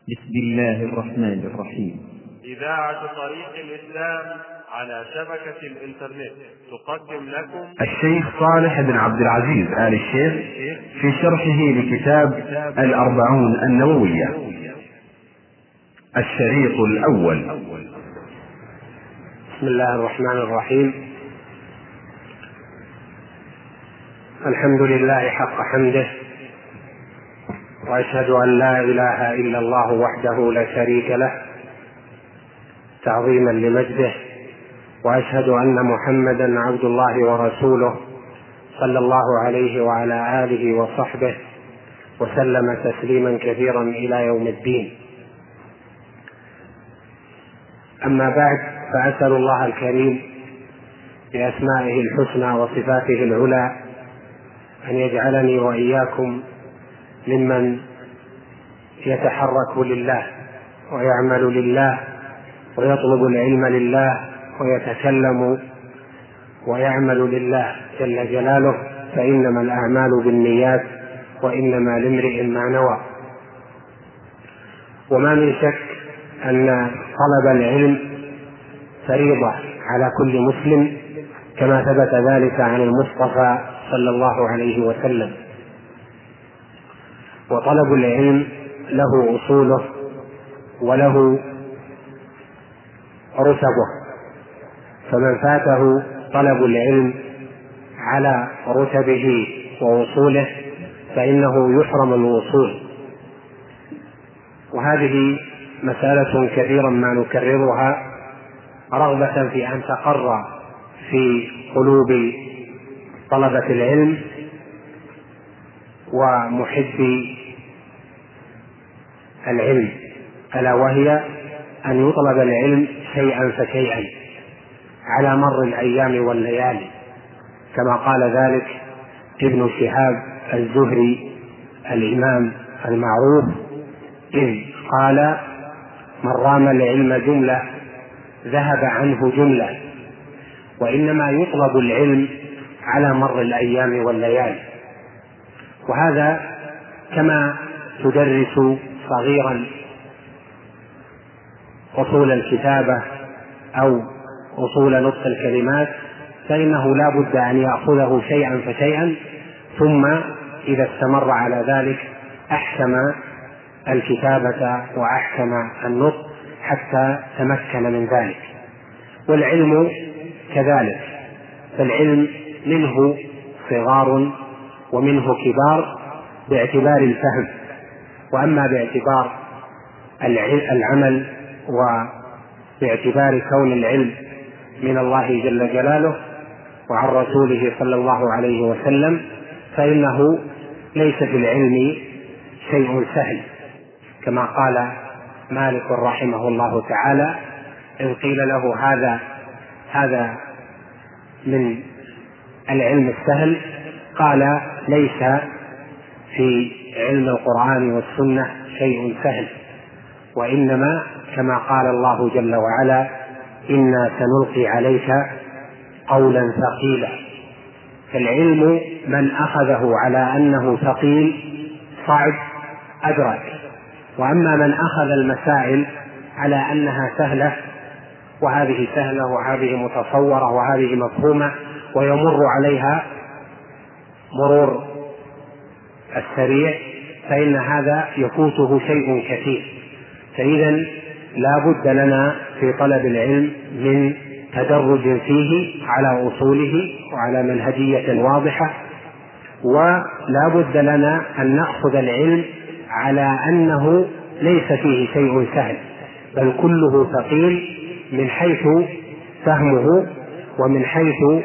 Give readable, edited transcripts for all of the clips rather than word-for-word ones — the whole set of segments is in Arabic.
بسم الله الرحمن الرحيم. إذاعة طريق الإسلام على شبكة الإنترنت تقدم لكم الشيخ صالح بن عبد العزيز آل الشيخ في شرحه لكتاب الأربعون النووية. الشريط الأول. بسم الله الرحمن الرحيم. الحمد لله حق حمده، وأشهد أن لا إله إلا الله وحده لا شريك له تعظيما لمجده، وأشهد أن محمدا عبد الله ورسوله صلى الله عليه وعلى آله وصحبه وسلم تسليما كثيرا إلى يوم الدين. أما بعد، فأسأل الله الكريم بأسمائه الحسنى وصفاته العلى أن يجعلني وإياكم ممن يتحرك لله ويعمل لله ويطلب العلم لله ويتكلم ويعمل لله جل جلاله، فإنما الأعمال بالنيات وإنما لامرئ ما نوى. وما من شك أن طلب العلم فريضة على كل مسلم، كما ثبت ذلك عن المصطفى صلى الله عليه وسلم. وطلب العلم له أصوله وله رتبه، فمن فاته طلب العلم على رتبه وأصوله فإنه يحرم الوصول. وهذه مسألة كثيرا ما نكررها رغبة في أن تقر في قلوب طلبة العلم ومحبي العلم، ألا وهي أن يطلب العلم شيئا فشيئا على مر الأيام والليالي، كما قال ذلك ابن شهاب الزهري الإمام المعروف، إذ قال: من رام العلم جملة ذهب عنه جملة. وإنما يطلب العلم على مر الأيام والليالي. وهذا كما تدرس صغيرا أصول الكتابة أو أصول نطق الكلمات، فإنه لا بد أن يأخذه شيئا فشيئا، ثم إذا استمر على ذلك أحكم الكتابة وأحكم النطق حتى تمكن من ذلك. والعلم كذلك، فالعلم منه صغار ومنه كبار باعتبار الفهم، وأما باعتبار العمل وباعتبار كون العلم من الله جل جلاله وعن رسوله صلى الله عليه وسلم، فإنه ليس في العلم شيء سهل، كما قال مالك رحمه الله تعالى: إذ قيل له هذا من العلم السهل، قال: ليس في علم القرآن والسنة شيء سهل، وإنما كما قال الله جل وعلا: إنا سنلقي عليك قولا ثقيلا. فالعلم من أخذه على أنه ثقيل صعب أدرك، وأما من أخذ المسائل على أنها سهلة، وهذه سهلة وهذه متصورة وهذه مفهومة ويمر عليها مرور السريع، فإن هذا يفوته شيء كثير. فإذا لا بد لنا في طلب العلم من تدرج فيه على أصوله وعلى منهجية واضحة، ولا بد لنا أن نأخذ العلم على أنه ليس فيه شيء سهل، بل كله ثقيل من حيث فهمه ومن حيث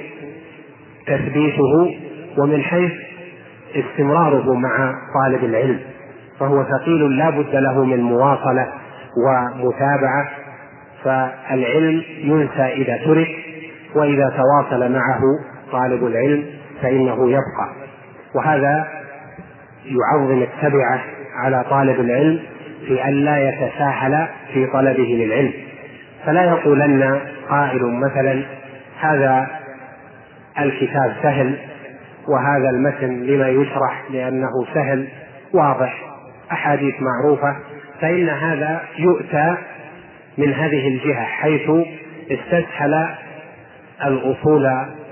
تثبيته ومن حيث استمراره مع طالب العلم، فهو ثقيل لا بد له من مواصلة ومتابعة. فالعلم ينسى إذا ترك، وإذا تواصل معه طالب العلم فإنه يبقى. وهذا يعظم التبعة على طالب العلم في أن لا يتساهل في طلبه للعلم، فلا يقولن قائل مثلا: هذا الكتاب سهل وهذا المتن لما يشرح لأنه سهل واضح، أحاديث معروفة، فإن هذا يؤتى من هذه الجهة، حيث استسهل الأصول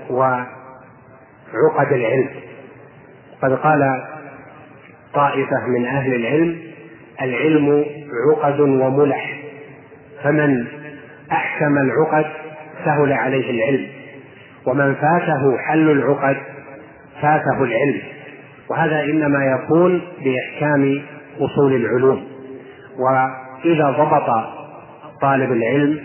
وعقد العلم. قد قال طائفة من أهل العلم: العلم عقد وملح، فمن أحكم العقد سهل عليه العلم، ومن فاته حل العقد فاته العلم. وهذا إنما يكون بإحكام أصول العلوم. وإذا ضبط طالب العلم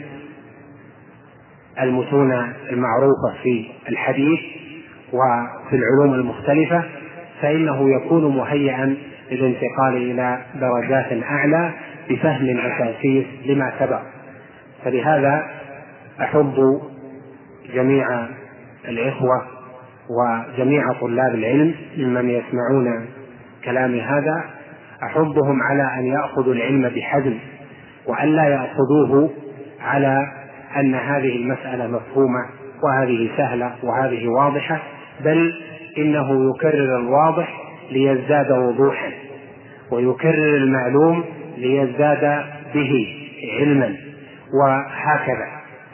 المتون المعروفة في الحديث وفي العلوم المختلفة فإنه يكون مهيئا للانتقال إلى درجات أعلى بفهم أساسي لما سبق. فلهذا أحب جميع الإخوة وجميع طلاب العلم ممن يسمعون كلامي هذا، أحبهم على أن يأخذوا العلم بحزم، وأن لا يأخذوه على أن هذه المسألة مفهومة وهذه سهلة وهذه واضحة، بل إنه يكرر الواضح ليزداد وضوحا، ويكرر المعلوم ليزداد به علما، وهكذا.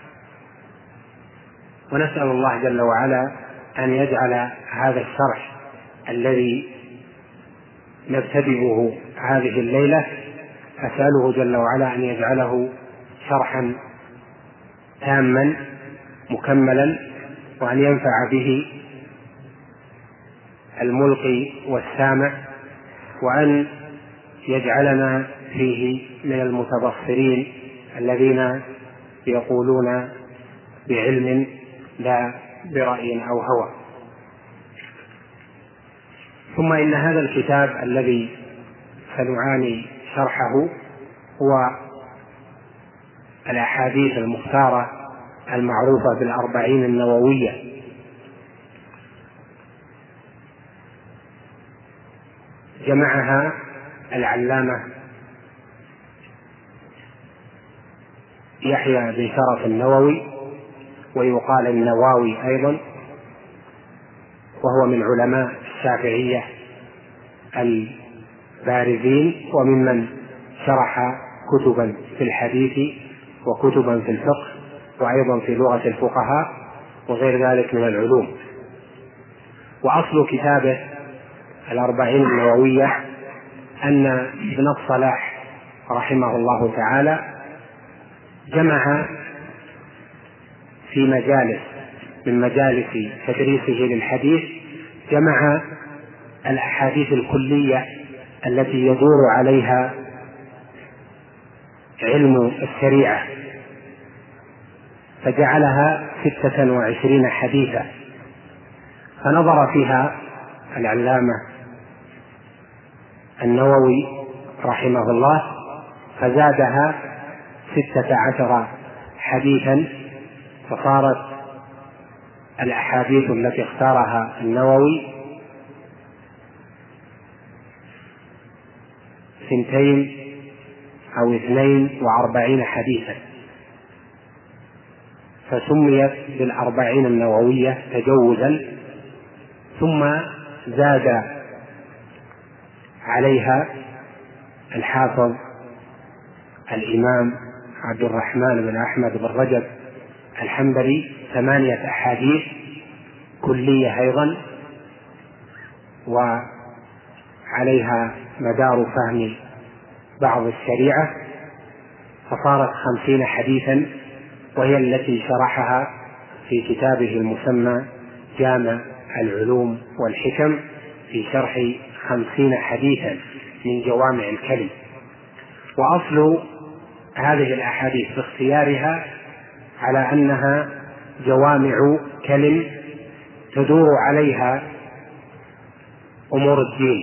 ونسأل الله جل وعلا أن يجعل هذا الشرح الذي نبتدئه هذه الليلة، أسأله جل وعلا أن يجعله شرحا تاما مكملا، وأن ينفع به الملقي والسامع، وأن يجعلنا فيه من المتبصرين الذين يقولون بعلم لا برأي أو هوى. ثم إن هذا الكتاب الذي سنعاني شرحه هو الأحاديث المختارة المعروفة بالأربعين النووية. جمعها العلامة يحيى بن شرف النووي، ويقال النواوي أيضا، وهو من علماء الشافعية البارزين، وممن شرح كتبا في الحديث وكتبا في الفقه وأيضا في لغة الفقهاء وغير ذلك من العلوم. وأصل كتابه الأربعين النووية أن ابن الصلاح رحمه الله تعالى جمع في مجالس من مجالس تدريسه للحديث، جمع الأحاديث الكلية التي يدور عليها علم الشريعة، فجعلها 26 حديثا. فنظر فيها العلامة النووي رحمه الله فزادها 16 حديثا، فصارت الأحاديث التي اختارها النووي 42 حديثا، فسميت بالأربعين النووية تجوزا. ثم زاد عليها الحافظ الإمام عبد الرحمن بن أحمد بن رجب الحنبلي 8 أحاديث كلية أيضا، وعليها مدار فهم بعض الشريعة، فصارت 50 حديثا، وهي التي شرحها في كتابه المسمى جامع العلوم والحكم في شرح 50 حديثا من جوامع الكلم. وأصل هذه الأحاديث باختيارها على أنها جوامع كلم تدور عليها أمور الدين،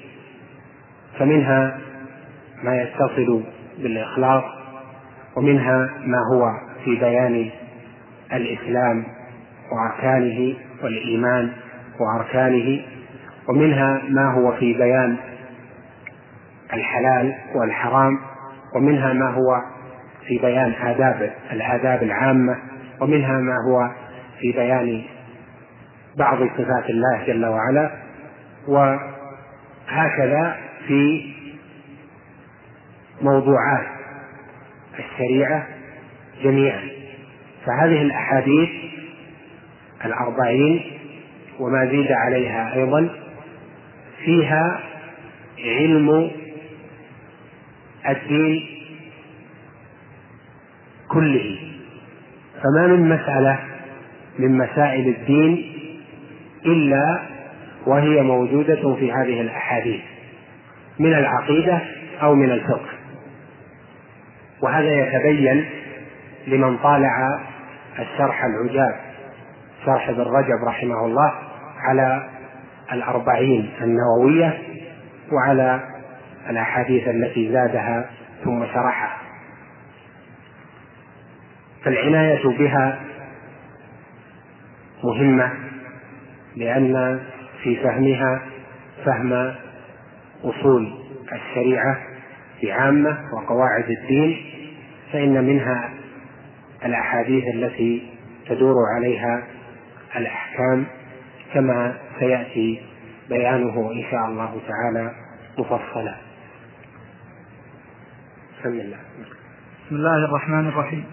فمنها ما يتصل بالإخلاص، ومنها ما هو في بيان الإسلام وأركانه والإيمان وأركانه، ومنها ما هو في بيان الحلال والحرام، ومنها ما هو في بيان الآداب العامة، ومنها ما هو في بيان بعض صفات الله جل وعلا، وهكذا في موضوعات الشريعة جميعا. فهذه الأحاديث 40 وما زيد عليها أيضا فيها علم الدين كله، فما من مسألة من مسائل الدين إلا وهي موجودة في هذه الأحاديث من العقيدة أو من الفقه. وهذا يتبين لمن طالع الشرح العجاب شرح ابن رجب رحمه الله على 40 النووية وعلى الأحاديث التي زادها ثم شرحها. فالعناية بها مهمة، لأن في فهمها فهم أصول الشريعة بعامة وقواعد الدين، فإن منها الأحاديث التي تدور عليها الأحكام كما سيأتي بيانه إن شاء الله تعالى مفصلا. بسم الله. بسم الله الرحمن الرحيم.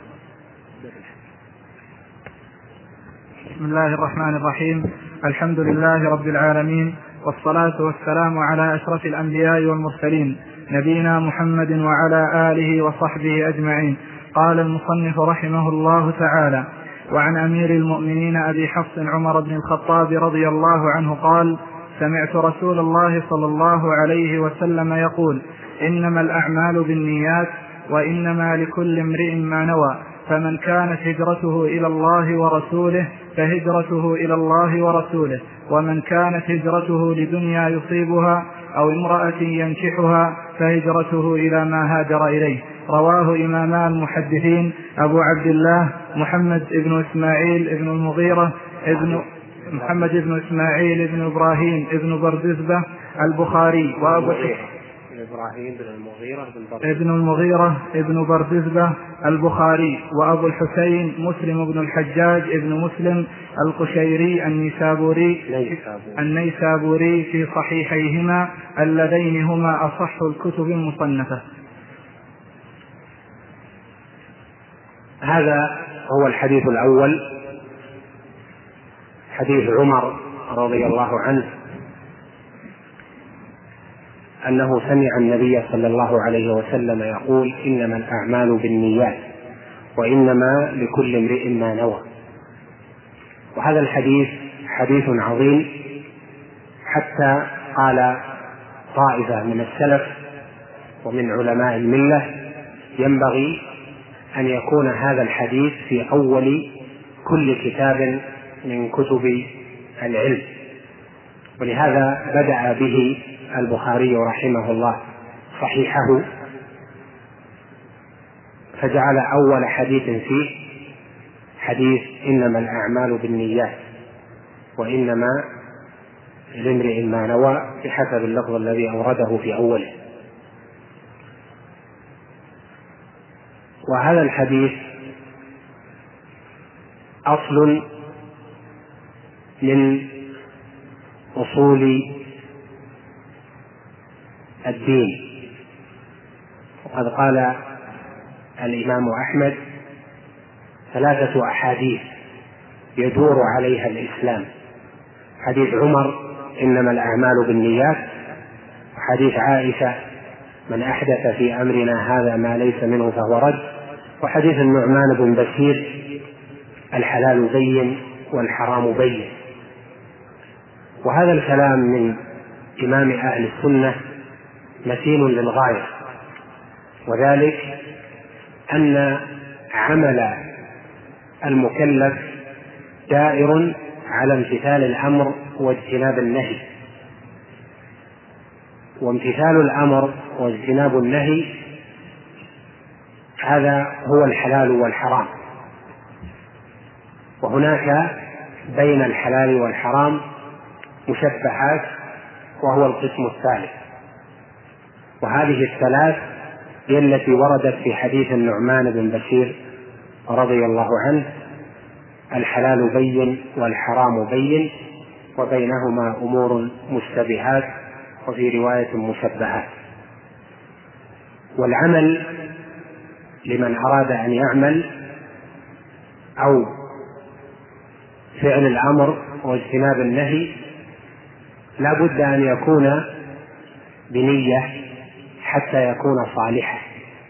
بسم الله الرحمن الرحيم. الحمد لله رب العالمين، والصلاة والسلام على أشرف الأنبياء والمرسلين نبينا محمد وعلى آله وصحبه أجمعين. قال المصنف رحمه الله تعالى: وعن أمير المؤمنين أبي حفص عمر بن الخطاب رضي الله عنه قال: سمعت رسول الله صلى الله عليه وسلم يقول: إنما الأعمال بالنيات وإنما لكل امرئ ما نوى، فمن كانت هجرته إلى الله ورسوله فهجرته إلى الله ورسوله، ومن كانت هجرته لدنيا يصيبها أو امرأة ينكحها فهجرته إلى ما هاجر إليه. رواه إماما المحدثين أبو عبد الله محمد بن إسماعيل بن المغيرة محمد بن إسماعيل بن إبراهيم بن بردزبة البخاري، وأبو إبراهيم بن المغيرة بن بردزبة البخاري، وأبو الحسين مسلم بن الحجاج بن مسلم القشيري النيسابوري في صحيحيهما اللذين هما أصح الكتب المصنفة. هذا هو الحديث الأول، حديث عمر رضي الله عنه أنه سمع النبي صلى الله عليه وسلم يقول: إنما الأعمال بالنيات وإنما لكل امرئ ما نوى. وهذا الحديث حديث عظيم، حتى قال طائفة من السلف ومن علماء الملة: ينبغي أن يكون هذا الحديث في أول كل كتاب من كتب العلم. ولهذا بدأ به البخاري رحمه الله صحيحه، فجعل أول حديث فيه حديث إنما الأعمال بالنيات وإنما لامرئ ما نوى، بحسب اللفظ الذي أورده في أوله. وهذا الحديث أصل من أصول الدين. وقد قال الإمام أحمد: 3 أحاديث يدور عليها الإسلام: حديث عمر إنما الأعمال بالنيات، وحديث عائشة من أحدث في أمرنا هذا ما ليس منه فهو رد، وحديث النعمان بن بشير الحلال بين والحرام بين. وهذا الكلام من إمام أهل السنة متين للغاية، وذلك أن عمل المكلف دائر على امتثال الأمر واجتناب النهي، وامتثال الأمر واجتناب النهي هذا هو الحلال والحرام. وهناك بين الحلال والحرام مشبهات، وهو القسم الثالث. وهذه الثلاث هي التي وردت في حديث النعمان بن بشير رضي الله عنه: الحلال بين والحرام بين وبينهما أمور مشتبهات، وفي رواية مشبهات. والعمل لمن أراد أن يعمل أو فعل الأمر واجتناب النهي لا بد أن يكون بنية حتى يكون صالحا.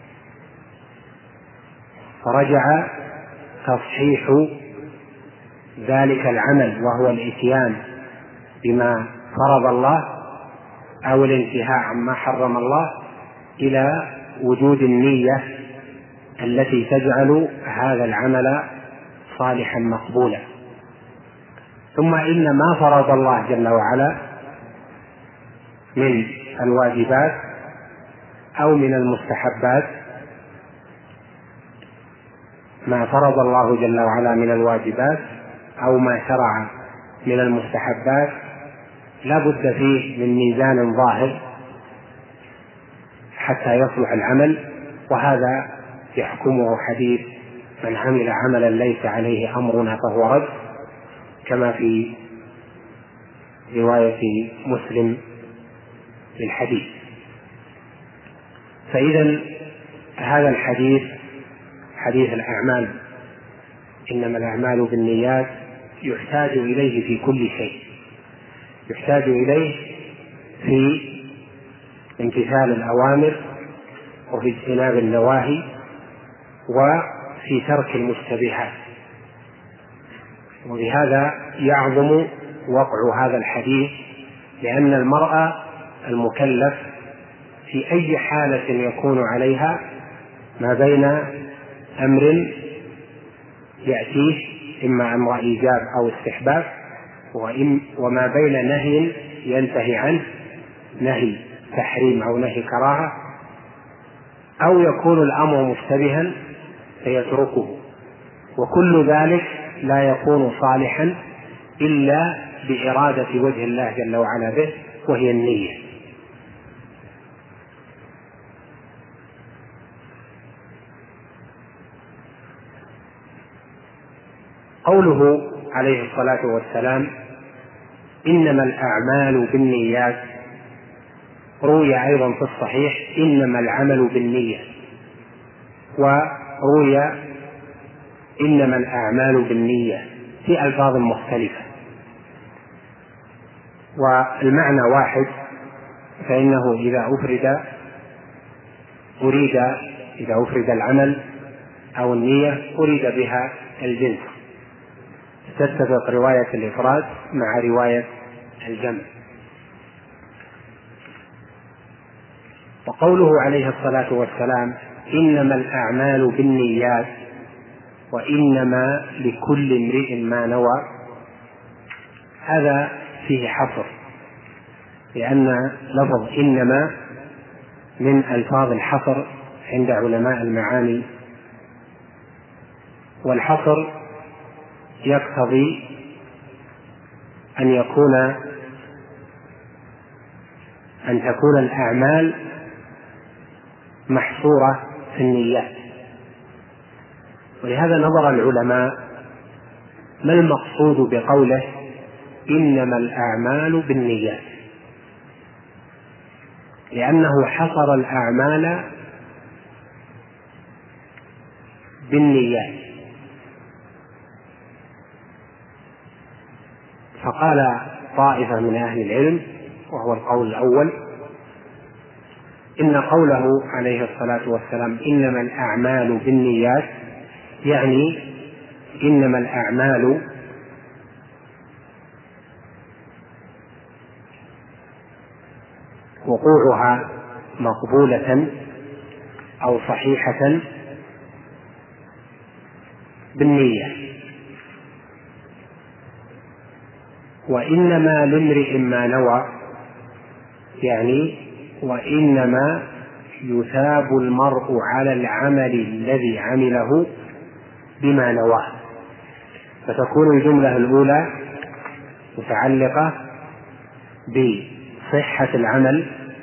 فرجع تصحيح ذلك العمل وهو الإتيان بما فرض الله أو الانتهاء عما حرم الله إلى وجود النية التي تجعل هذا العمل صالحا مقبولا. ثم إن ما فرض الله جل وعلا من الواجبات أو من المستحبات، ما فرض الله جل وعلا من الواجبات أو ما شرع من المستحبات لا بد فيه من ميزان ظاهر حتى يصلح العمل، وهذا يحكمه حديث من عمل عملا ليس عليه أمرنا فهو رد، كما في رواية مسلم للحديث. فإذا هذا الحديث حديث الأعمال إنما الأعمال بالنيات يحتاج إليه في كل شيء، يحتاج إليه في امتثال الأوامر وفي اجتناب النواهي وفي ترك المشتبهات. وبهذا يعظم وقع هذا الحديث، لأن المرء المكلف في أي حالة يكون عليها ما بين أمر يأتيه إما أمر إيجاب أو استحباب، وما بين نهي ينتهي عنه، نهي تحريم أو نهي كراهة، أو يكون الأمر مشتبها فيتركه. وكل ذلك لا يكون صالحا إلا بإرادة وجه الله جل وعلا به، وهي النية. قوله عليه الصلاة والسلام إنما الأعمال بالنيات، روي أيضا في الصحيح إنما العمل بالنية، وروي إنما الأعمال بالنية في ألفاظ مختلفة والمعنى واحد، فإنه إذا أفرد العمل أو النية أريد بها الجنس، تتفق رواية الإفراد مع رواية الجمع. وقوله عليه الصلاة والسلام إنما الأعمال بالنيات وإنما لكل امرئ ما نوى، هذا فيه حصر، لأن لفظ إنما من ألفاظ الحصر عند علماء المعاني، والحصر يقتضي أن تكون الأعمال محصورة في النيات. ولهذا نظر العلماء ما المقصود بقوله إنما الأعمال بالنيات، لأنه حصر الأعمال بالنيات. فقال طائفة من أهل العلم وهو القول الأول إن قوله عليه الصلاة والسلام إنما الأعمال بالنيات يعني إنما الأعمال وقوعها مقبولة أو صحيحة بالنية، وإنما لامرئ ما نوى يعني وإنما يثاب المرء على العمل الذي عمله بما نواه. فتكون الجملة الأولى متعلقة بصحة العمل،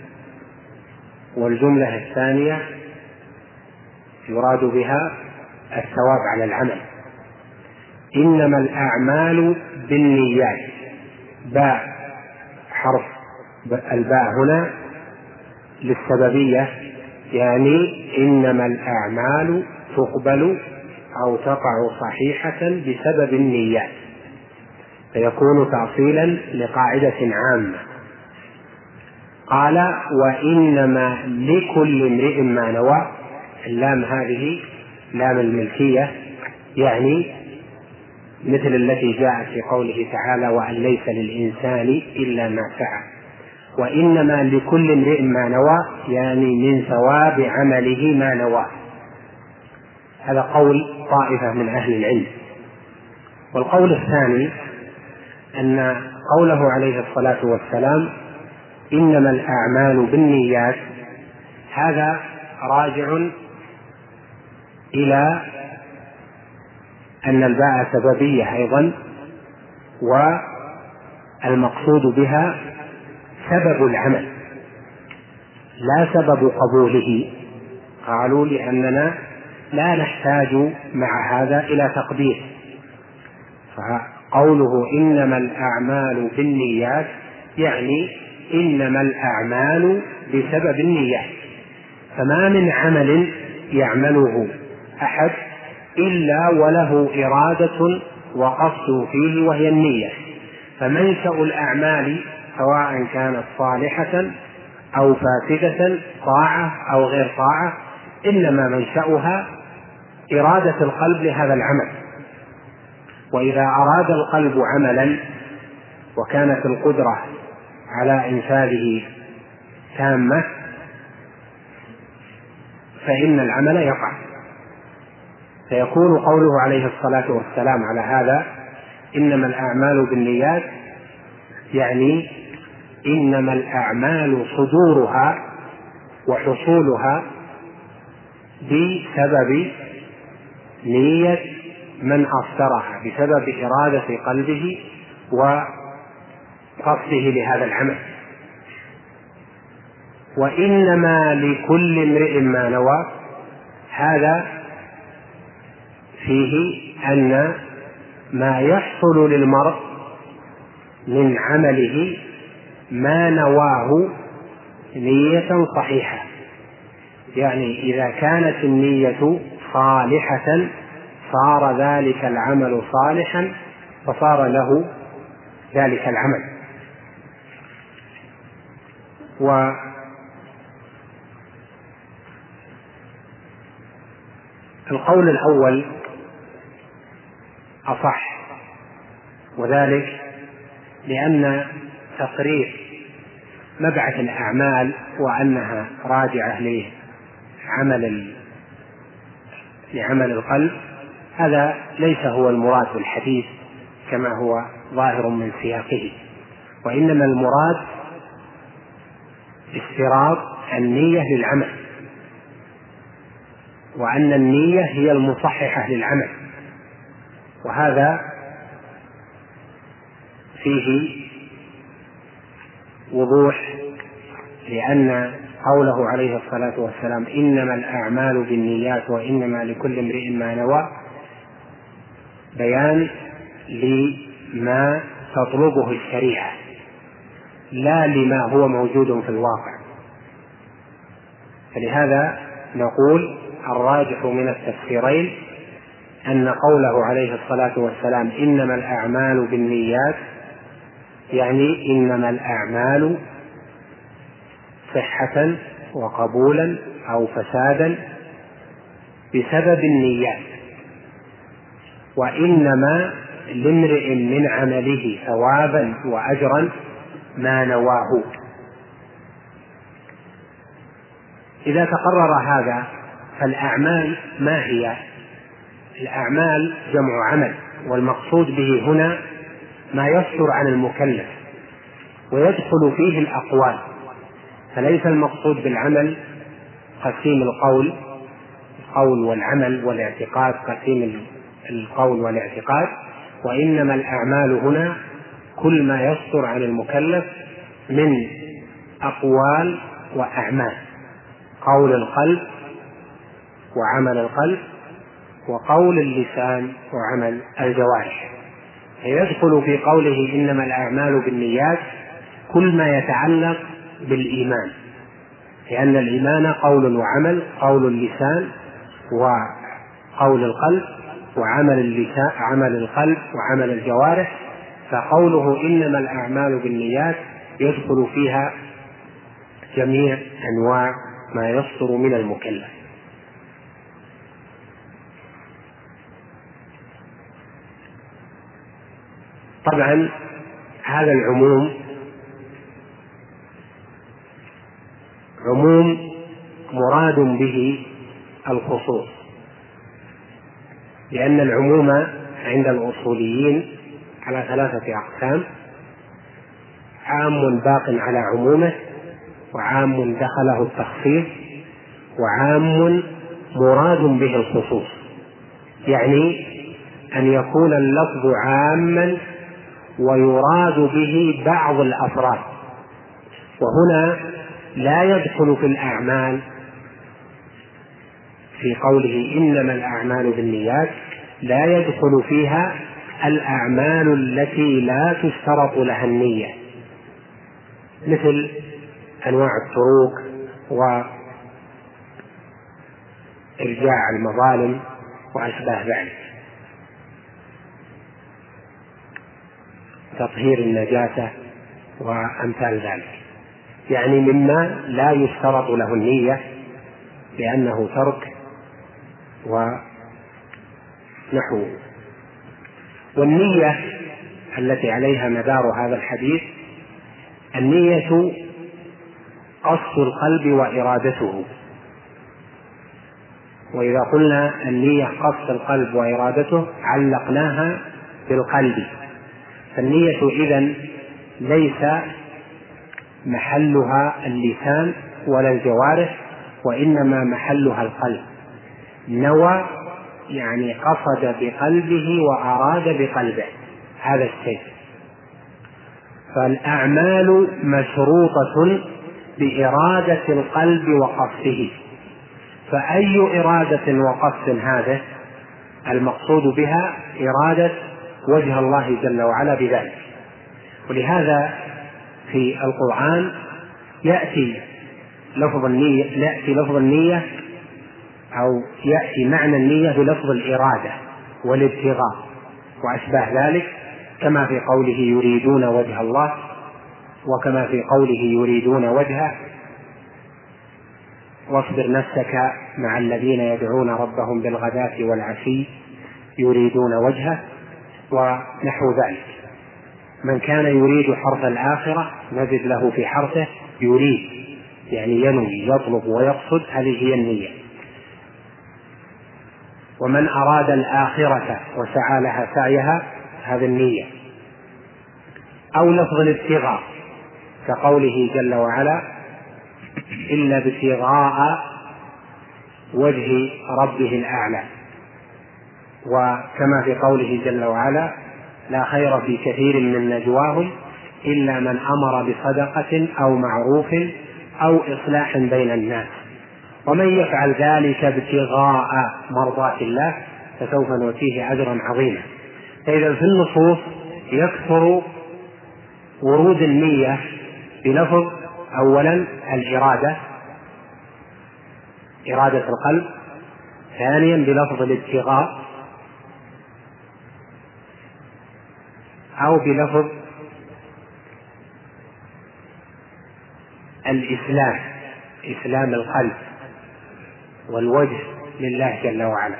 والجملة الثانية يراد بها الثواب على العمل. إنما الأعمال بالنيات، باء حرف الباء هنا للسببية يعني إنما الأعمال تقبل أو تقع صحيحة بسبب النيات، فيكون تأصيلا لقاعدة عامة. قال وإنما لكل امرئ ما نوى، اللام هذه لام الملكية، يعني مثل التي جاءت في قوله تعالى وأن ليس للإنسان إلا ما سعى. وإنما لكل امرئ ما نوى يعني من ثواب عمله ما نوى. هذا قول طائفة من أهل العلم. والقول الثاني أن قوله عليه الصلاة والسلام إنما الأعمال بالنيات، هذا راجع إلى أن الباء سببية أيضا، والمقصود بها سبب العمل لا سبب قبوله. قالوا لأننا لا نحتاج مع هذا إلى تقدير، فقوله إنما الأعمال بالنيات يعني إنما الأعمال بسبب النيات، فما من عمل يعمله أحد إلا وله إرادة وقصد فيه وهي النية. فمنشأ الأعمال سواء كانت صالحة أو فاسدة، طاعة أو غير طاعة، إنما منشأها إرادة القلب لهذا العمل. وإذا أراد القلب عملا وكانت القدرة على إنفاذه تامة فإن العمل يقع. فيكون قوله عليه الصلاة والسلام على هذا إنما الأعمال بالنيات يعني إنما الأعمال صدورها وحصولها بسبب نية من أصدرها، بسبب إرادة قلبه وقصده لهذا العمل. وإنما لكل امرئ ما نوى، هذا فيه أن ما يحصل للمرء من عمله ما نواه نية صحيحة، يعني إذا كانت النية صالحة صار ذلك العمل صالحا فصار له ذلك العمل. والقول الأول أصح، وذلك لأن تصريح مبعث الأعمال وأنها راجعة لعمل القلب هذا ليس هو المراد بالحديث كما هو ظاهر من سياقه، وإنما المراد اشتراط النية للعمل، وأن النية هي المصححة للعمل. وهذا فيه وضوح، لأن قوله عليه الصلاة والسلام إنما الأعمال بالنيات وإنما لكل امرئ ما نوى بيان لما تطلبه الشريعة لا لما هو موجود في الواقع. فلهذا نقول الراجح من التفسيرين أن قوله عليه الصلاة والسلام إنما الأعمال بالنيات يعني إنما الأعمال صحة وقبولا أو فسادا بسبب النيات، وإنما لامرئ من عمله ثوابا وأجرا ما نواه. إذا تقرر هذا فالأعمال ما هي؟ الأعمال جمع عمل، والمقصود به هنا ما يصدر عن المكلف ويدخل فيه الأقوال، فليس المقصود بالعمل قسيم القول والعمل والاعتقاد، قسيم القول والاعتقاد، وإنما الأعمال هنا كل ما يصدر عن المكلف من أقوال وأعمال، قول القلب وعمل القلب وقول اللسان وعمل الجوارح. فيدخل في قوله إنما الأعمال بالنيات كل ما يتعلق بالإيمان، لأن الإيمان قول وعمل، قول اللسان وقول القلب، وعمل اللسان عمل القلب وعمل الجوارح. فقوله إنما الأعمال بالنيات يدخل فيها جميع أنواع ما يصدر من المكلف. طبعا هذا العموم عموم مراد به الخصوص، لأن العموم عند الأصوليين على 3 أقسام: عام باق على عمومه، وعام دخله التخصيص، وعام مراد به الخصوص. يعني أن يكون اللفظ عاما ويراد به بعض الأفراد. وهنا لا يدخل في الأعمال في قوله إنما الأعمال بالنيات، لا يدخل فيها الأعمال التي لا تشترط لها النية، مثل أنواع التروك وإرجاع المظالم وأشباه ذلك، تطهير النجاسة وأمثال ذلك، يعني مما لا يشترط له النية لأنه ترك ونحوه. والنية التي عليها مدار هذا الحديث النية قصد القلب وإرادته. وإذا قلنا النية قصد القلب وإرادته علقناها بالقلب، فالنية إذن ليس محلها اللسان ولا الجوارح، وإنما محلها القلب. نوى يعني قصد بقلبه وأراد بقلبه هذا الشيء. فالأعمال مشروطة بإرادة القلب وقصده، فأي إرادة وقصد هذا المقصود بها إرادة وجه الله جل وعلا بذلك. ولهذا في القرآن يأتي لفظ النية أو يأتي معنى النية بلفظ الإرادة والابتغاء وأشباه ذلك، كما في قوله يريدون وجه الله، وكما في قوله يريدون وجهه واصبر نفسك مع الذين يدعون ربهم بالغداة والعشي يريدون وجهه ونحو ذلك. من كان يريد حرث الآخرة نجد له في حرثه يريد، يعني ينوي يطلب ويقصد، هذه هي النية. ومن أراد الآخرة وسعى لها سعيها هذه النية. أو لفظ الابتغاء كقوله جل وعلا إلا ابتغاء وجه ربه الأعلى، وكما في قوله جل وعلا لا خير في كثير من نجواهم إلا من أمر بصدقة أو معروف أو إصلاح بين الناس ومن يفعل ذلك ابتغاء مرضات الله فسوف نؤتيه أجرا عظيما. فإذا في النصوص يكثر ورود النية بلفظ أولا الإرادة، إرادة القلب، ثانيا بلفظ الابتغاء أو بلفظ الإسلام، إسلام القلب والوجه لله جل وعلا.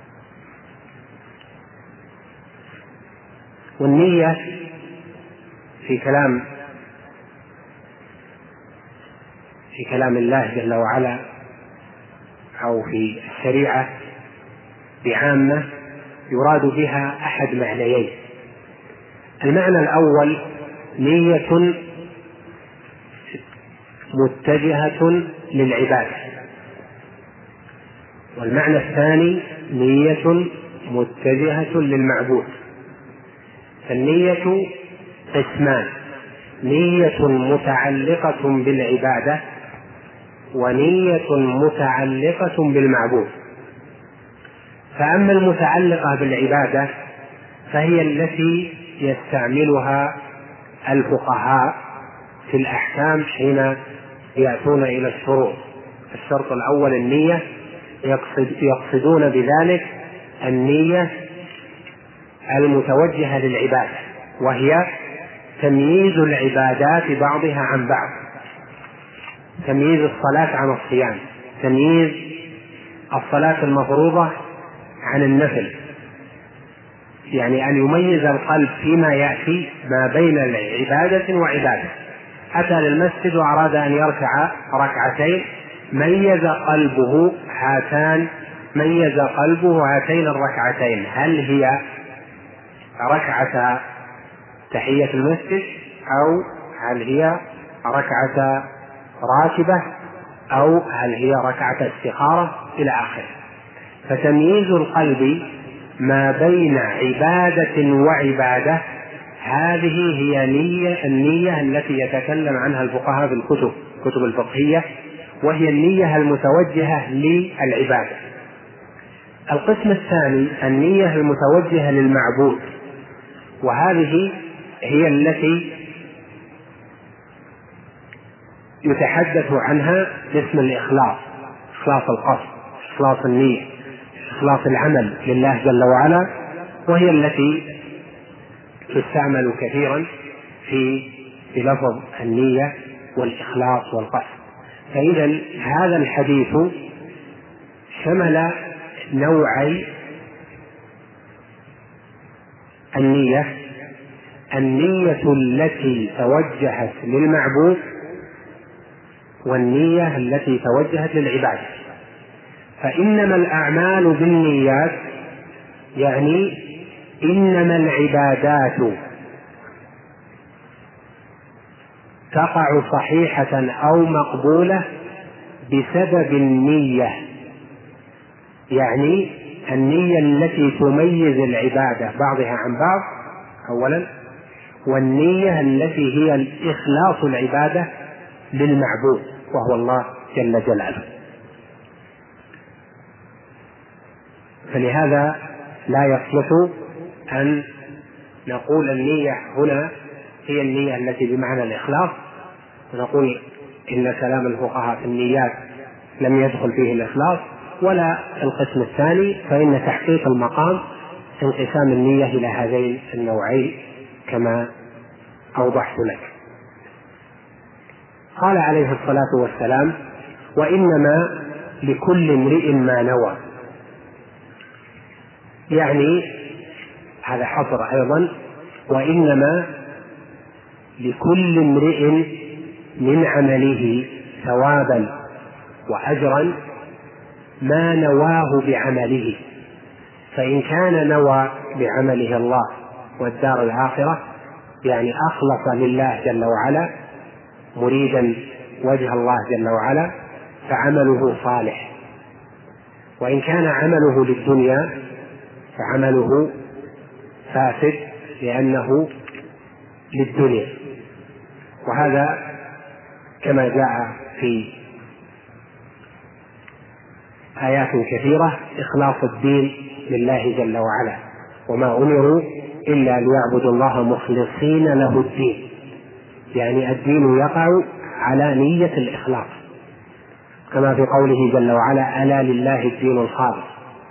والنية في كلام الله جل وعلا أو في الشريعة بعامة يراد بها أحد معنيين. المعنى الأول نية متجهة للعبادة، والمعنى الثاني نية متجهة للمعبود. فالنية قسمان: نية متعلقة بالعبادة ونية متعلقة بالمعبود. فأما المتعلقة بالعبادة فهي التي يستعملها الفقهاء في الأحكام حين يأتون إلى الشروط. الشرط الأول النية، يقصدون بذلك النية المتوجهة للعبادة، وهي تمييز العبادات بعضها عن بعض، تمييز الصلاة عن الصيام، تمييز الصلاة المفروضة عن النفل، يعني أن يميز القلب فيما يأتي ما بين عبادة وعبادة. أتى للمسجد وأراد أن يركع ركعتين، ميز قلبه هاتين الركعتين، هل هي ركعة تحية المسجد، أو هل هي ركعة راتبة، أو هل هي ركعة استخارة إلى آخره. فتمييز القلب ما بين عبادة وعبادة، هذه هي النية التي يتكلم عنها الفقهاء في الكتب الفقهية، وهي النية المتوجهة للعبادة. القسم الثاني النية المتوجهة للمعبود، وهذه هي التي يتحدث عنها باسم الإخلاص، إخلاص القصد، إخلاص النية، إخلاص العمل لله جل وعلا، وهي التي تستعمل كثيرا في لفظ النية والإخلاص والقصد. فإذا هذا الحديث شمل نوعي النية التي توجهت للمعبود، والنية التي توجهت للعبادة. فإنما الأعمال بالنيات، يعني إنما العبادات تقع صحيحة أو مقبولة بسبب النية، يعني النية التي تميز العبادة بعضها عن بعض أولا، والنية التي هي الإخلاص العبادة للمعبود وهو الله جل جلاله. فلهذا لا يصلح أن نقول النية هنا هي النية التي بمعنى الإخلاص، ونقول إن كلام الفقهاء في النيات لم يدخل فيه الإخلاص، ولا القسم الثاني، فإن تحقيق المقام انقسام النية إلى هذين النوعين كما أوضحت لك. قال عليه الصلاة والسلام: وإنما لكل امرئ ما نوى، يعني هذا حصر أيضا، وإنما لكل امرئ من عمله ثوابا وأجرا ما نواه بعمله، فإن كان نوى بعمله الله والدار الآخرة، يعني أخلص لله جل وعلا مريدا وجه الله جل وعلا، فعمله صالح. وإن كان عمله للدنيا فعمله فاسد لأنه للدنيا. وهذا كما جاء في آيات كثيرة إخلاص الدين لله جل وعلا، وما أمروا إلا ليعبدوا الله مخلصين له الدين، يعني الدين يقع على نية الإخلاص، كما في قوله جل وعلا: ألا لله الدين الخالص.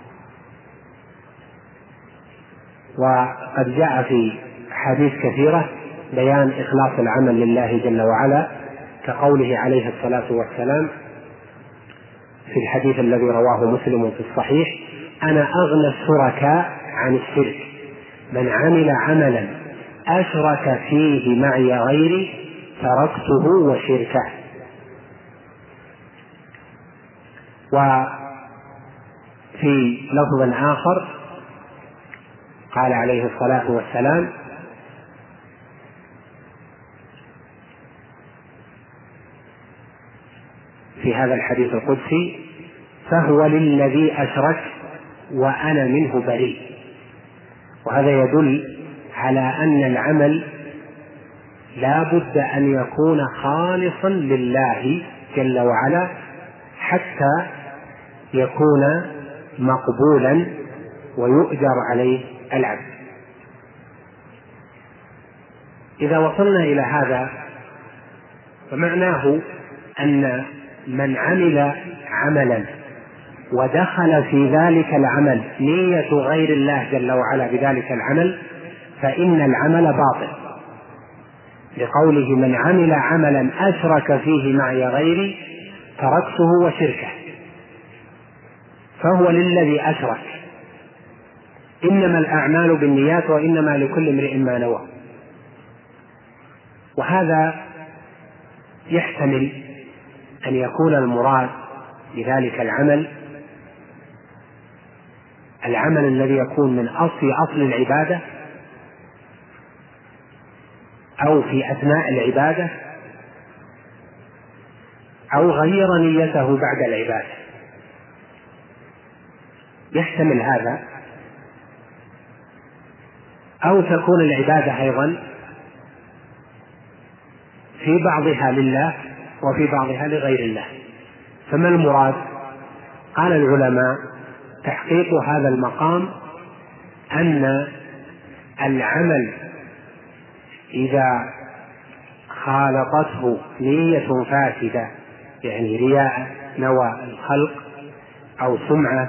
وقد جاء في حديث كثيرة بيان إخلاص العمل لله جل وعلا، كقوله عليه الصلاة والسلام في الحديث الذي رواه مسلم في الصحيح: أنا أغنى الشركاء عن الشرك، من عمل عملا أشرك فيه معي غيري تركته وشركه. وفي لفظ آخر قال عليه الصلاة والسلام: في هذا الحديث القدسي: فهو للذي أشرك وأنا منه بريء. وهذا يدل على أن العمل لا بد أن يكون خالصا لله جل وعلا حتى يكون مقبولا ويؤجر عليه العبد. إذا وصلنا إلى هذا فمعناه أن من عمل عملا ودخل في ذلك العمل نية غير الله جل وعلا بذلك العمل فإن العمل باطل، لقوله من عمل عملا أشرك فيه معي غيري تركته وشركه، فهو للذي أشرك. إنما الأعمال بالنيات وإنما لكل امرئ ما نوى. وهذا يحتمل أن يكون المراد بذلك العمل الذي يكون من أصل العبادة أو في أثناء العبادة أو غير نيته بعد العبادة، يحتمل هذا. أو تكون العبادة أيضا في بعضها لله وفي بعضها لغير الله. فما المراد؟ قال العلماء تحقيق هذا المقام أن العمل إذا خالطته نية فاسدة، يعني رياء نوى الخلق أو سمعة،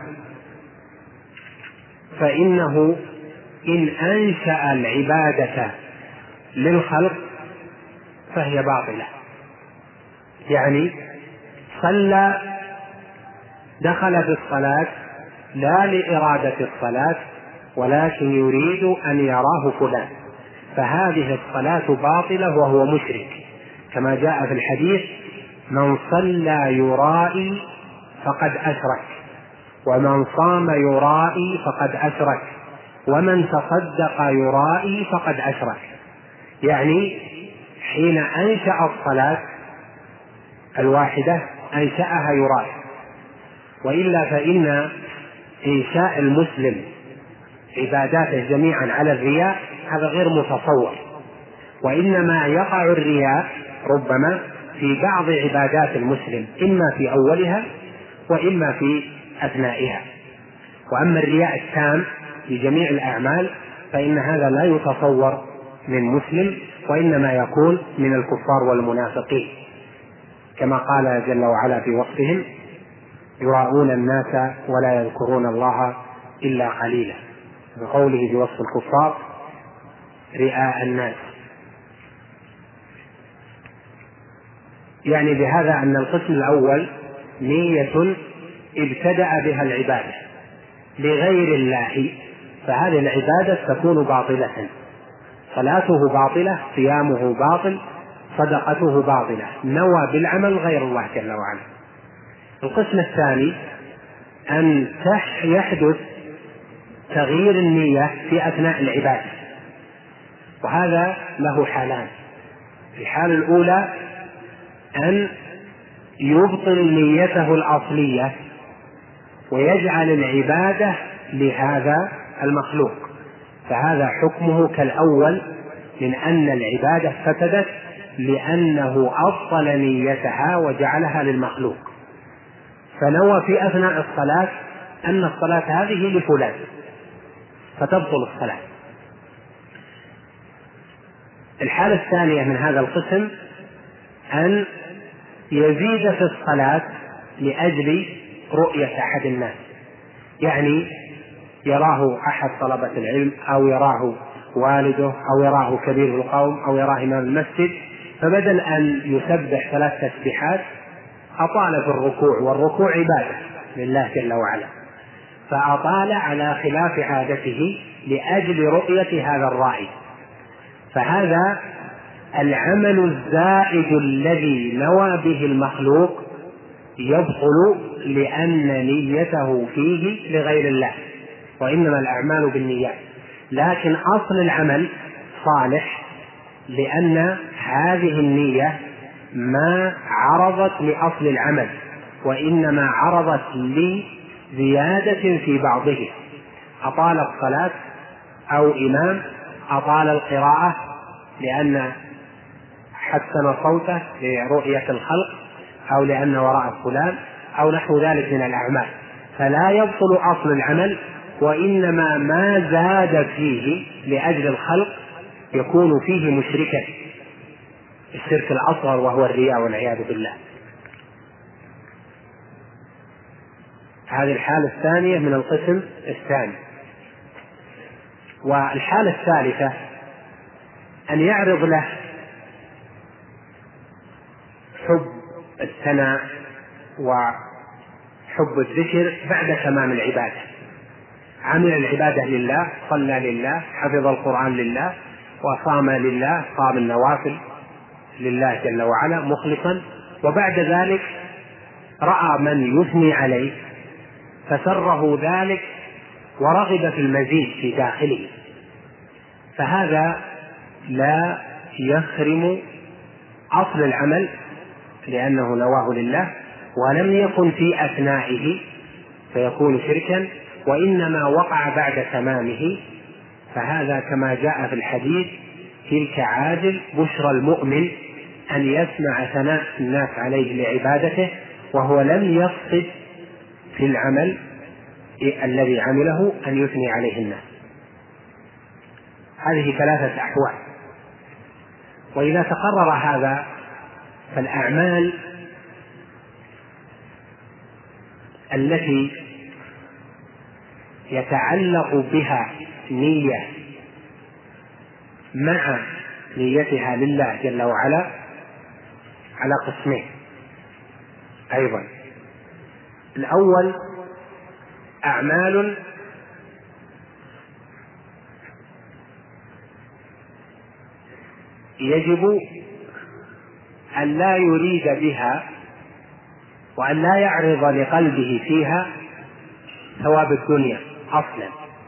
فإنه إن أنشأ العبادة للخلق فهي باطلة. يعني صلى دخل في الصلاة لا لإرادة الصلاة ولكن يريد أن يراه فلان، فهذه الصلاة باطلة وهو مشرك، كما جاء في الحديث من صلى يرائي فقد أشرك، ومن صام يرائي فقد أشرك، ومن تصدق يرائي فقد أشرك. يعني حين أنشأ الصلاة الواحدة أنشأها يرائي، وإلا فإن إنشاء المسلم عباداته جميعا على الرياء هذا غير متصور، وإنما يقع الرياء ربما في بعض عبادات المسلم، إما في أولها وإما في أثنائها. وأما الرياء التام في جميع الأعمال فإن هذا لا يتصور من مسلم، وإنما يكون من الكفار والمنافقين، كما قال جل وعلا في وصفهم يراءون الناس ولا يذكرون الله إلا قليلا، بقوله في وصف الكفار رئاء الناس. يعني بهذا أن القسم الأول نية ابتدأ بها العبادة لغير الله، فهذه العبادة تكون باطلة، صلاته باطلة، صيامه باطل، صدقته باطلة، نوى بالعمل غير الله جل وعلا. القسم الثاني أن يحدث تغيير النية في أثناء العبادة، وهذا له حالان. الحال الأولى أن يبطل نيته الأصلية ويجعل العبادة لهذا المخلوق، فهذا حكمه كالأول من أن العبادة فسدت لأنه أبطل نيتها وجعلها للمخلوق، فنوى في أثناء الصلاة أن الصلاة هذه لفلان فتبطل الصلاة. الحالة الثانية من هذا القسم أن يزيد في الصلاة لأجل رؤية أحد الناس، يعني يراه أحد طلبة العلم أو يراه والده أو يراه كبير القوم أو يراه إمام المسجد، فبدل أن يسبح 3 تسبيحات أطال في الركوع، والركوع عبادة لله جل وعلا، فأطال على خلاف عادته لأجل رؤية هذا الرائي، فهذا العمل الزائد الذي نوى به المخلوق يبطل لأن نيته فيه لغير الله، وإنما الأعمال بالنيات. لكن أصل العمل صالح لأن هذه النية ما عرضت لأصل العمل، وإنما عرضت لزيادة في بعضه، أطال الصلاة أو إمام أطال القراءة لأن حسن صوته لرؤية الخلق أو لأن وراء فلان أو نحو ذلك من الأعمال، فلا يبطل أصل العمل، وإنما ما زاد فيه لأجل الخلق يكون فيه مشركا، الشرك الأصغر وهو الرياء والعياذ بالله. هذه الحالة الثانية من القسم الثاني. والحالة الثالثة أن يعرض له حب الثناء وحب الذكر بعد تمام العبادة، عمل العبادة لله، صلى لله، حفظ القرآن لله، وصام لله، صام النوافل لله جل وعلا مخلصا، وبعد ذلك رأى من يثني عليه فسره ذلك ورغب في المزيد في داخله، فهذا لا يخرم أصل العمل لأنه نواه لله ولم يكن في أثنائه فيكون شركا، وإنما وقع بعد تمامه. فهذا كما جاء في الحديث: تلك عاجل بشرى المؤمن أن يسمع ثناء الناس عليه لعبادته وهو لم يقصد في العمل الذي عمله أن يثني عليه الناس. هذه ثلاثة أحوال. وإذا تقرر هذا فالأعمال التي يتعلق بها نية مع نيتها لله جل وعلا على قسمين أيضا. الأول أعمال يجب أن لا يريد بها وأن لا يعرض لقلبه فيها ثواب الدنيا أصلا،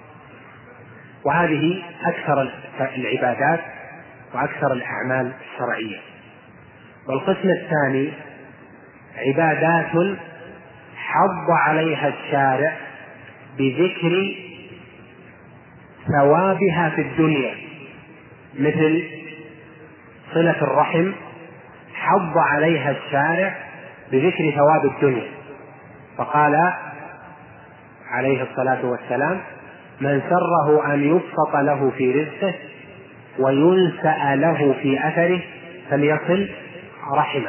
وهذه أكثر العبادات وأكثر الأعمال الشرعية. والقسم الثاني عبادات حض عليها الشارع بذكر ثوابها في الدنيا، مثل صلة الرحم حض عليها الشارع بذكر ثواب الدنيا، فقال عليه الصلاة والسلام: من سره أن يبسط له في رزقه وينسأ له في أثره فليصل رحمه.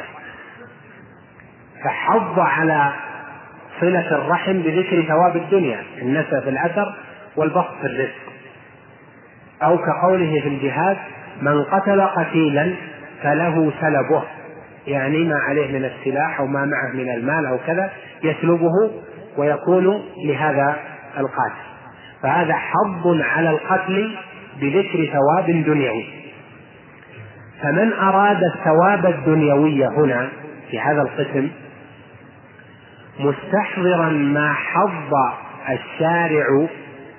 فحض على صلة الرحم بذكر ثواب الدنيا، النسأ في الأثر والبسط في الرزق. أو كقوله في الجهاد: من قتل قتيلا فله سلبه، يعني ما عليه من السلاح أو ما معه من المال أو كذا يسلبه ويكون لهذا القاتل. فهذا حض على القتل بذكر ثواب دنيوي. فمن أراد الثواب الدنيوي هنا في هذا القسم مستحضرا ما حض الشارع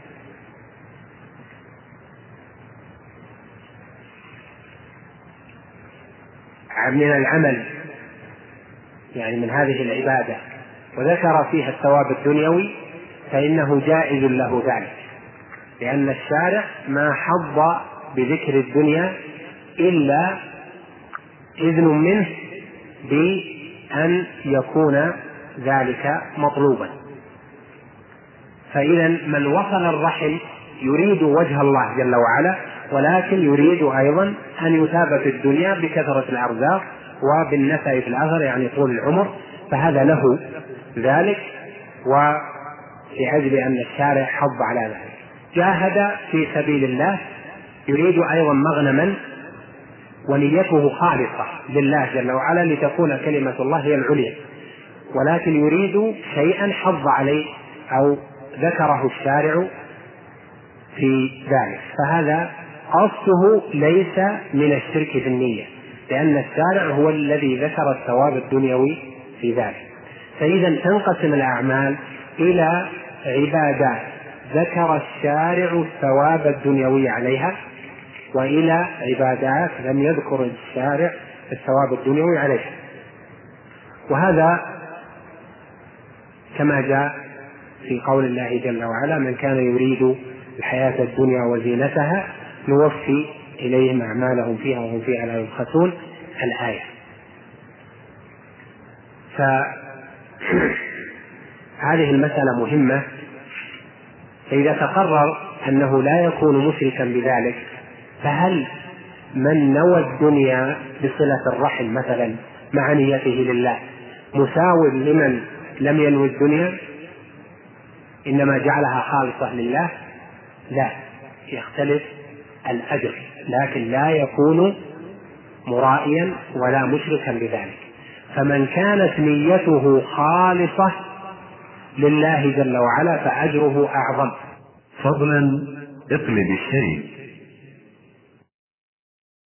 من العمل، يعني من هذه العبادة، وذكر فيها الثواب الدنيوي، فإنه جائز له ذلك، لأن الشارع ما حض بذكر الدنيا إلا إذن منه بأن يكون ذلك مطلوبا. فإذا من وصل الرحم يريد وجه الله جل وعلا، ولكن يريد أيضا أن يثاب في الدنيا بكثرة الأرزاق وبالنسأ في الأثر، يعني طول العمر، فهذا له ذلك، وفي أجل أن الشارع حض على ذلك. جاهد في سبيل الله يريد أيضا مغنما ونيته خالصة لله جل وعلا لتكون كلمة الله هي العليا، ولكن يريد شيئا حض عليه أو ذكره الشارع في ذلك، فهذا قصده ليس من الشرك في النية، لأن الشارع هو الذي ذكر الثواب الدنيوي في ذلك. فإذا تنقسم الأعمال إلى عبادات ذكر الشارع الثواب الدنيوي عليها، وإلى عبادات لم يذكر الشارع الثواب الدنيوي عليها. وهذا كما جاء في قول الله جل وعلا: من كان يريد الحياة الدنيا وزينتها نوفي إليهم أعمالهم فيها وهم فيها لا يبخسون، الآية. فهذه المسألة مهمة. فإذا تقرر أنه لا يكون مشركا بذلك، فهل من نوى الدنيا بصلة الرحم مثلا مع نيته لله مساو لمن لم ينوي الدنيا؟ إنما جعلها خالصة لله لا، يختلف الأجر، لكن لا يكون مرائيا ولا مشركا بذلك. فمن كانت نيته خالصة لله جل وعلا فأجره أعظم. فضلا اقلب الشريك.